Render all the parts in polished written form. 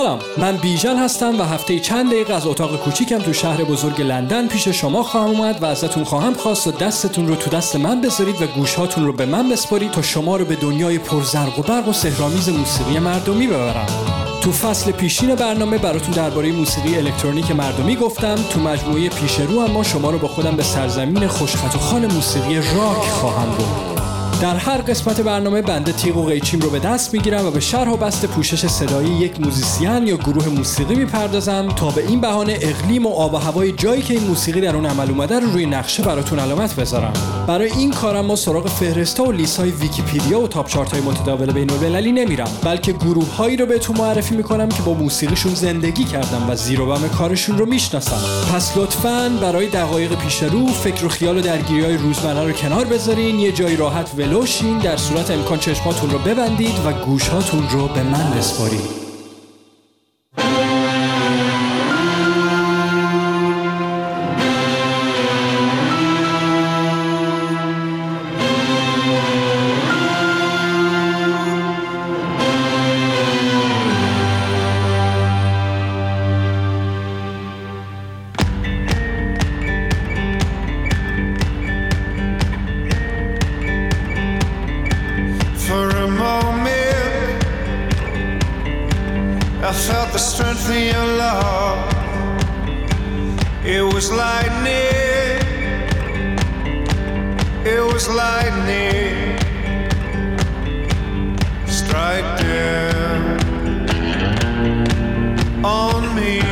سلام، من بیژن هستم و هفته چند دقیقه از اتاق کوچیکم تو شهر بزرگ لندن پیش شما خواهم اومد و ازتون خواهم خواست و دستتون رو تو دست من بذارید و گوشهاتون رو به من بسپارید تا شما رو به دنیای پرزرق و برق و سحرآمیز موسیقی مردمی ببرم. تو فصل پیشین برنامه براتون درباره موسیقی الکترونیک مردمی گفتم. تو مجموعه پیش رو اما شما رو با خودم به سرزمین خوشخط و خوان موسیقی راک خواهم برد. در هر قسمت برنامه بنده تیغ و قیچیم رو به دست میگیرم و به شرح و بسط پوشش صدایی یک موزیسین یا گروه موسیقی میپردازم تا به این بهانه اقلیم و آب و هوای جایی که این موسیقی در اون عمل اومده رو روی نقشه براتون علامت بذارم. برای این کارم ما سراغ فهرستا و لیست‌های ویکی‌پدیا و تاپ چارت‌های متداول بین‌المللی نمیرم، بلکه گروه‌هایی رو بهتون معرفی میکنم که با موسیقیشون زندگی کردم و زیر و بم کارشون رو میشناسم. پس لطفاً برای دقایق پیش رو فکر و خیال و درگیری‌های روزمره رو کنار بذارین، یه جای راحت ولوشین، در صورت امکان چشماتون رو ببندید و گوشهاتون رو به من بسپارید. I felt the strength of your love. It was lightning. It was lightning. Strike down on me.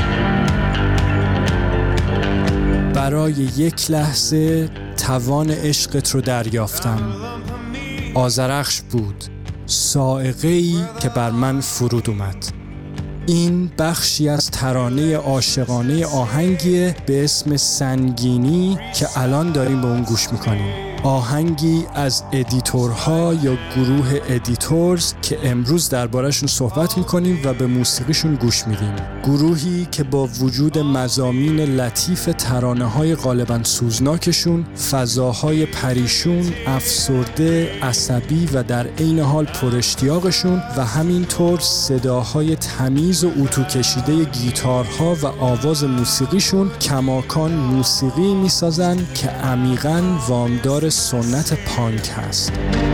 برای یک لحظه توان عشقت رو دریافتم. آذرخش بود، صاعقه‌ای که بر من فرود اومد. این بخشی از ترانه عاشقانه آهنگیه به اسم سنگینی که الان داریم به اون گوش میکنیم. آهنگی از ادیتورها یا گروه ادیتورز که امروز درباره‌شون صحبت میکنیم و به موسیقیشون گوش میدیم. گروهی که با وجود مضامین لطیف ترانه‌های غالباً سوزناکشون، فضاهای پریشون، افسرده، عصبی و در عین حال پراشتیاقشون و همینطور صداهای تمیز و اتو کشیده گیتارها و آواز موسیقیشون کماکان موسیقی میسازن که عمیقاً وامدار سنت پانک هست.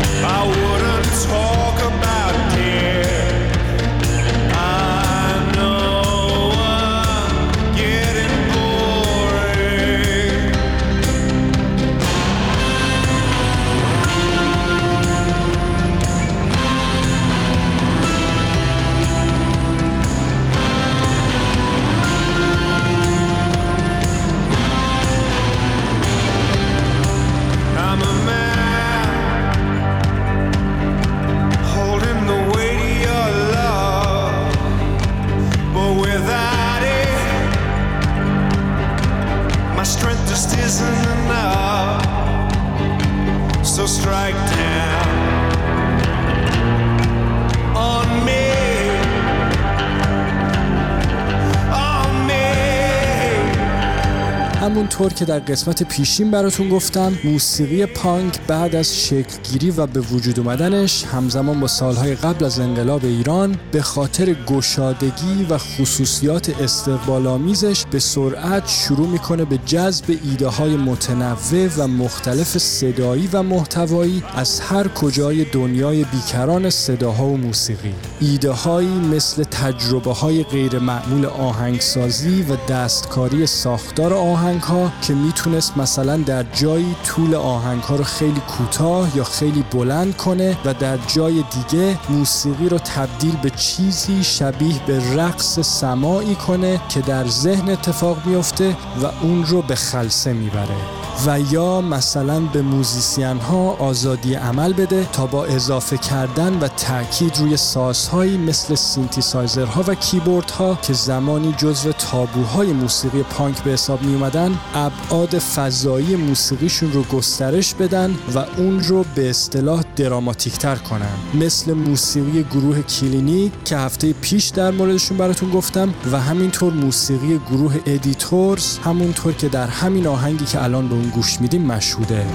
همونطور که در قسمت پیشین براتون گفتم، موسیقی پانک بعد از شکلگیری و به وجود اومدنش همزمان با سالهای قبل از انقلاب ایران به خاطر گشادگی و خصوصیات استقبال‌آمیزش به سرعت شروع میکنه به جذب ایده‌های متنوع و مختلف صدایی و محتوایی از هر کجای دنیای بیکران صداها و موسیقی. ایده‌هایی مثل تجربه‌های غیر معمول آهنگسازی و دستکاری ساختار آهنگ‌ها که میتونست مثلا در جایی طول آهنگ‌ها رو خیلی کوتاه یا خیلی بلند کنه و در جای دیگه موسیقی رو تبدیل به چیزی شبیه به رقص سماعی کنه که در ذهن اتفاق میفته و اون رو به خلسه میبره. و یا مثلا به موزیسین‌ها آزادی عمل بده تا با اضافه کردن و تأکید روی سازهایی مثل سینتیسایزرها و کیبوردها که زمانی جزو تابوهای موسیقی پانک به حساب می اومدن، ابعاد فضایی موسیقیشون رو گسترش بدن و اون رو به اصطلاح دراماتیک‌تر کنن، مثل موسیقی گروه کلینیک که هفته پیش در موردشون براتون گفتم و همینطور موسیقی گروه ادیتورز، همونطور که در همین آهنگی که الان به اون گوش میدیم مشهوده.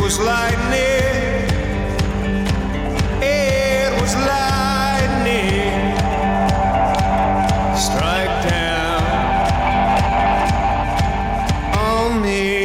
was lightning. It was lightning. Strike down on me.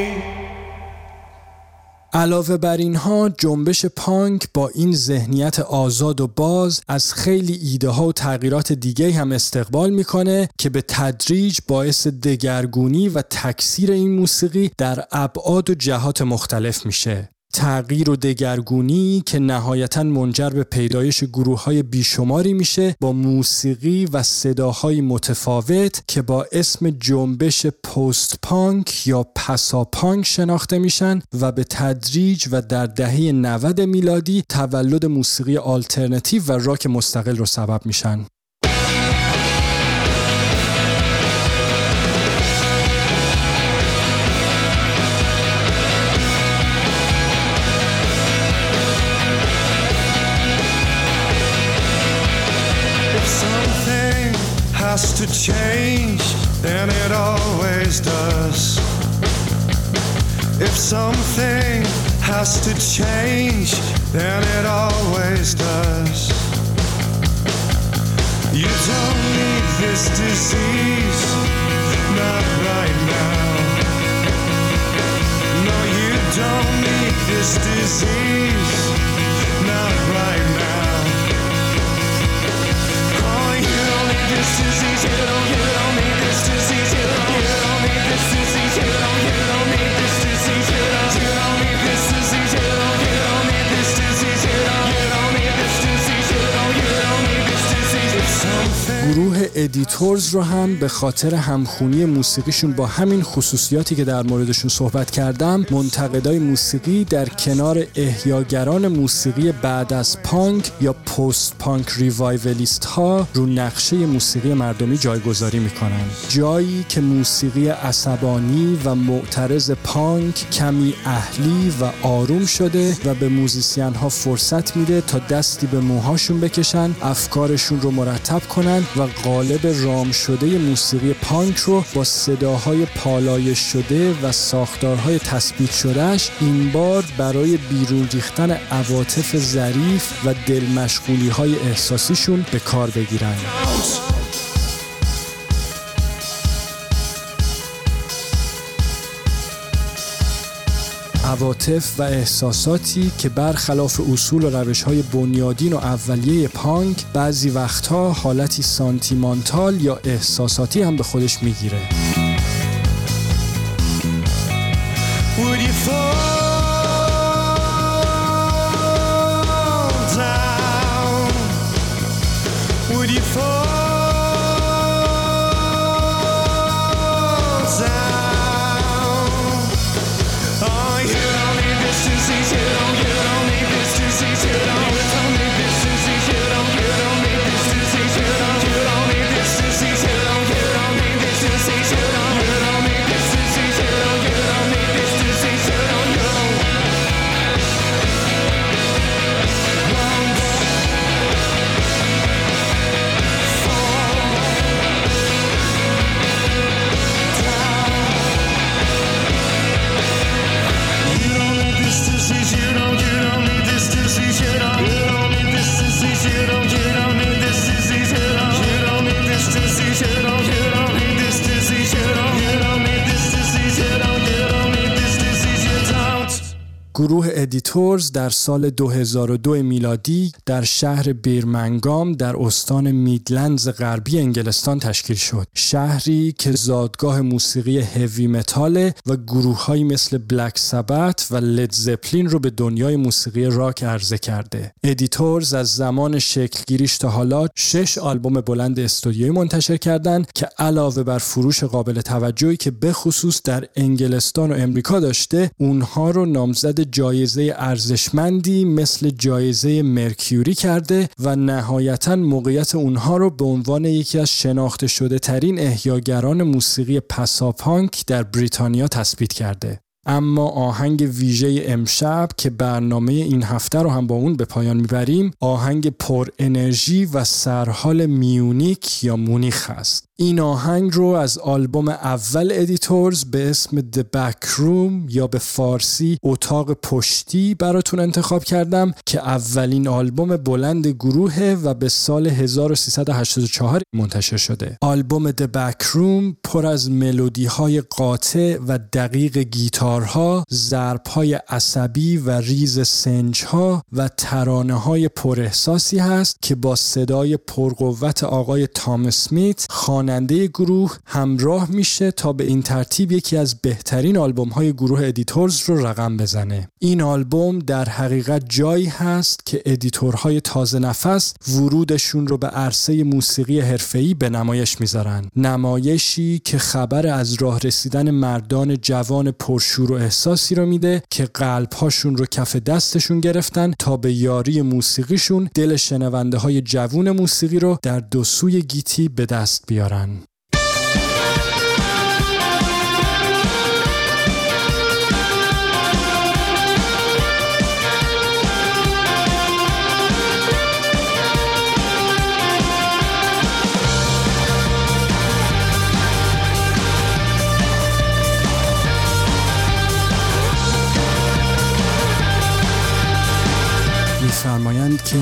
علاوه بر اینها جنبش پانک با این ذهنیت آزاد و باز از خیلی ایده ها و تغییرات دیگه هم استقبال میکنه که به تدریج باعث دگرگونی و تکثیر این موسیقی در ابعاد و جهات مختلف میشه. تغییر و دگرگونی که نهایتاً منجر به پیدایش گروه‌های بیشماری میشه با موسیقی و صداهای متفاوت که با اسم جنبش پست پانک یا پسا پانک شناخته میشن و به تدریج و در دهه 90 میلادی تولد موسیقی آلترناتیو و راک مستقل رو سبب میشن. Has to change, then it always does. If something has to change, then it always does. You don't need this disease, not right now. No, you don't need this disease, not right now. This disease, you don't need this disease, you don't need this disease, you don't need this disease, you don't need this disease, you don't need this disease, you don't need this disease, you don't need this disease. گروه ادیتورز رو هم به خاطر همخونی موسیقیشون با همین خصوصیاتی که در موردشون صحبت کردم، منتقدای موسیقی در کنار احیاگران موسیقی بعد از پانک یا پست پانک ریوایولیست ها رو نقشه موسیقی مردمی جایگذاری میکنن. جایی که موسیقی عصبانی و معترض پانک کمی اهلی و آروم شده و به موزیسین ها فرصت میده تا دستی به موهاشون بکشن، افکارشون رو مرتب کنن و قالب رام شده موسیقی پانک رو با صداهای پالایش شده و ساختارهای تثبیت شدهش این بار برای بیرون ریختن عواطف ظریف و دلمشغولی‌های احساسیشون به کار بگیرن. عواطف و احساساتی که برخلاف اصول و روش‌های بنیادین و اولیه پانک بعضی وقتها حالتی سانتیمانتال یا احساساتی هم به خودش میگیره. گروه ادیتورز در سال 2002 میلادی در شهر بیرمنگام در استان میدلندز غربی انگلستان تشکیل شد. شهری که زادگاه موسیقی هیوی متال و گروه‌هایی مثل بلک سبت و لید زپلین رو به دنیای موسیقی راک عرضه کرده. ادیتورز از زمان شکلگیریش تا حالا 6 آلبوم بلند استودیویی منتشر کردند که علاوه بر فروش قابل توجهی که به خصوص در انگلستان و امریکا داشته، اونها رو نامزد جایزه ارزشمندی مثل جایزه مرکیوری کرده و نهایتاً موقعیت اونها رو به عنوان یکی از شناخته شده ترین احیاگران موسیقی پسا پانک در بریتانیا تثبیت کرده. اما آهنگ ویژه امشب که برنامه این هفته رو هم با اون به پایان میبریم، آهنگ پر انرژی و سرحال میونیک یا مونیخ است. این آهنگ رو از آلبوم اول ادیتورز به اسم The Back Room یا به فارسی اتاق پشتی براتون انتخاب کردم که اولین آلبوم بلند گروهه و به سال 1384 منتشر شده. آلبوم The Back Room پر از ملودی‌های قاطع و دقیق گیتارها، ضرب‌های عصبی و ریز سنج‌ها و ترانه‌های پر احساسی هست که با صدای پرقوت آقای تام اسمیت خواننده گروه همراه میشه تا به این ترتیب یکی از بهترین آلبوم‌های گروه ادیتورز رو رقم بزنه. این آلبوم در حقیقت جایی هست که ادیتورهای تازه نفس ورودشون رو به عرصه موسیقی حرفه‌ای به نمایش میذارن. نمایشی که خبر از راه رسیدن مردان جوان پرشور و احساسی رو میده که قلب‌هاشون رو کف دستشون گرفتن تا به یاری موسیقیشون دل شنونده‌های جوان موسیقی رو در دو سوی گیتی به دست بیارن. می‌فرمایند که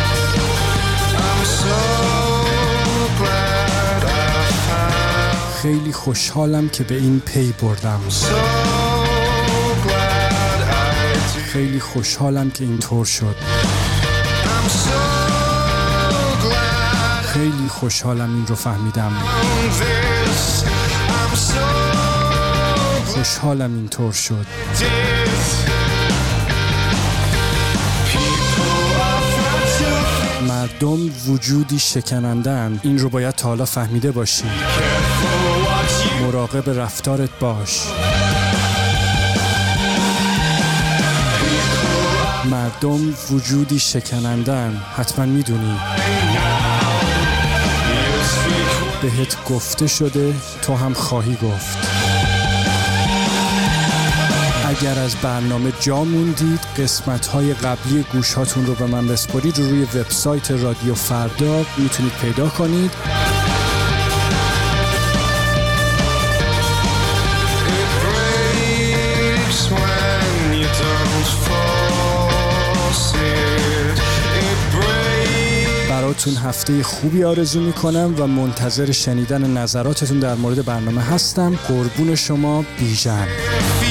خیلی خوشحالم که به این پی بردم. خیلی خوشحالم که اینطور شد. خیلی خوشحالم این رو فهمیدم. خوشحالم اینطور شد. مردم وجودی شکننده‌اند. این رو باید تا حالا فهمیده باشی. مراقب رفتارت باش. مردم وجودی شکننده‌اند. حتما میدونی. بهت گفته شده، تو هم خواهی گفت. اگر از برنامه جا موندید، قسمت‌های قبلی گوش‌هاتون رو به من بسپارید، روی وبسایت رادیو فردا میتونید پیدا کنید. براتون هفته خوبی آرزو میکنم و منتظر شنیدن نظراتتون در مورد برنامه هستم. قربون شما، بیژن.